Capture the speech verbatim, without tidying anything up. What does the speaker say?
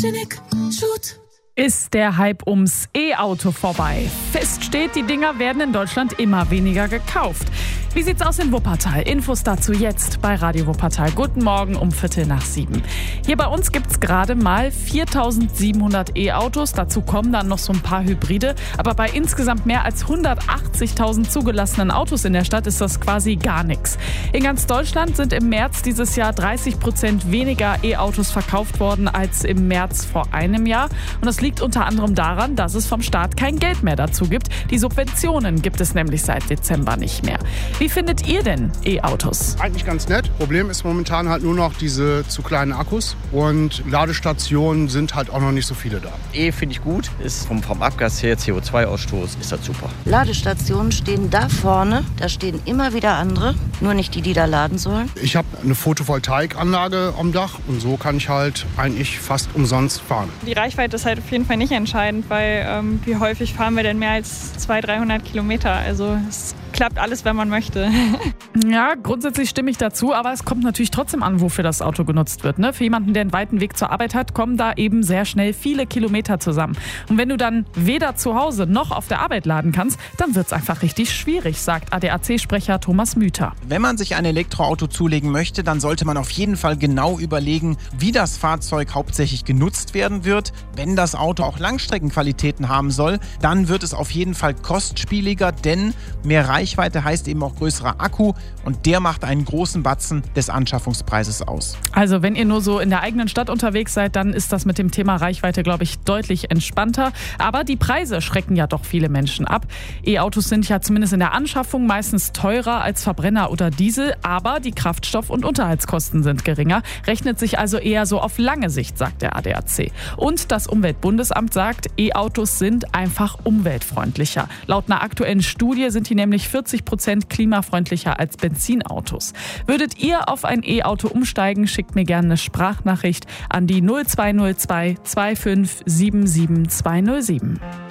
Photogenic Shoot. Ist der Hype ums E-Auto vorbei? Fest steht, die Dinger werden in Deutschland immer weniger gekauft. Wie sieht's aus in Wuppertal? Infos dazu jetzt bei Radio Wuppertal. Guten Morgen um Viertel nach sieben. Hier bei uns gibt's gerade mal viertausendsiebenhundert E-Autos. Dazu kommen dann noch so ein paar Hybride. Aber bei insgesamt mehr als hundertachtzigtausend zugelassenen Autos in der Stadt ist das quasi gar nichts. In ganz Deutschland sind im März dieses Jahr dreißig Prozent weniger E-Autos verkauft worden als im März vor einem Jahr. Und das liegt unter anderem daran, dass es vom Staat kein Geld mehr dazu gibt. Die Subventionen gibt es nämlich seit Dezember nicht mehr. Wie findet ihr denn E-Autos? Eigentlich ganz nett. Problem ist momentan halt nur noch diese zu kleinen Akkus und Ladestationen sind halt auch noch nicht so viele da. E finde ich gut, ist vom, vom Abgas her, C O zwei Ausstoß, ist das super. Ladestationen stehen da vorne, da stehen immer wieder andere, nur nicht die, die da laden sollen. Ich habe eine Photovoltaikanlage am Dach und so kann ich halt eigentlich fast umsonst fahren. Die Reichweite ist halt auf jeden Fall nicht entscheidend, weil ähm, wie häufig fahren wir denn mehr als zweihundert, dreihundert Kilometer? Also es klappt alles, wenn man möchte. Ja, grundsätzlich stimme ich dazu, aber es kommt natürlich trotzdem an, wofür das Auto genutzt wird. Ne? Für jemanden, der einen weiten Weg zur Arbeit hat, kommen da eben sehr schnell viele Kilometer zusammen. Und wenn du dann weder zu Hause noch auf der Arbeit laden kannst, dann wird es einfach richtig schwierig, sagt A D A C-Sprecher Thomas Müther. Wenn man sich ein Elektroauto zulegen möchte, dann sollte man auf jeden Fall genau überlegen, wie das Fahrzeug hauptsächlich genutzt werden wird. Wenn das Auto auch Langstreckenqualitäten haben soll, dann wird es auf jeden Fall kostspieliger, denn mehr Reichweite heißt eben auch größerer Akku und der macht einen großen Batzen des Anschaffungspreises aus. Also wenn ihr nur so in der eigenen Stadt unterwegs seid, dann ist das mit dem Thema Reichweite, glaube ich, deutlich entspannter. Aber die Preise schrecken ja doch viele Menschen ab. E-Autos sind ja zumindest in der Anschaffung meistens teurer als Verbrenner oder Diesel, aber die Kraftstoff- und Unterhaltskosten sind geringer. Rechnet sich also eher so auf lange Sicht, sagt der A D A C. Und das Umweltbundesamt sagt, E-Autos sind einfach umweltfreundlicher. Laut einer aktuellen Studie sind die nämlich vierzig Prozent klimafreundlicher als Benzinautos. Würdet ihr auf ein E-Auto umsteigen, schickt mir gerne eine Sprachnachricht an die null zwei null zwei zwei fünf sieben sieben zwei null sieben.